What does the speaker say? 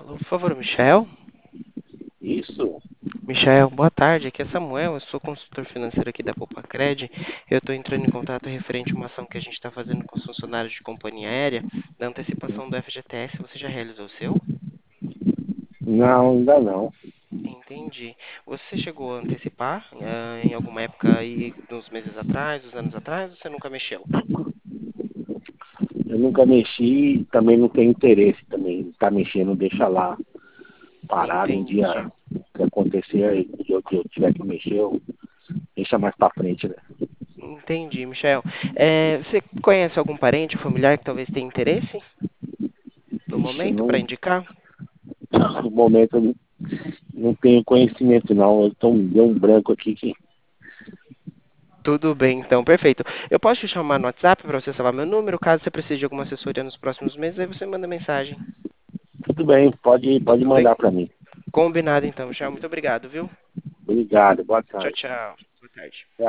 Alô, por favor, Michel? Isso? Michel, boa tarde. Aqui é Samuel, eu sou consultor financeiro aqui da Copacred. Eu estou entrando em contato referente a uma ação que a gente está fazendo com os funcionários de companhia aérea, da antecipação do FGTS. Você já realizou o seu? Não, ainda não. Entendi. Você chegou a antecipar em alguma época aí, uns meses atrás, uns anos atrás, ou você nunca mexeu? Eu nunca mexi, também não tenho interesse também. Tá mexendo, deixa lá parado um Entendi. dia que acontecer e eu tiver que mexer, eu deixa mais pra frente, né? Entendi, Michel. Você conhece algum parente, familiar que talvez tenha interesse no Ixi, momento para não, indicar? no momento eu não tenho conhecimento não. Deu um branco aqui que. Tudo bem, então, perfeito. Eu posso te chamar no WhatsApp para você salvar meu número, caso você precise de alguma assessoria nos próximos meses, aí você manda mensagem. Tudo bem, pode Tudo bem? mandar pra mim. Combinado, então, Michel. Muito obrigado, viu? Obrigado, boa Tchau, tarde. tchau. Boa tarde.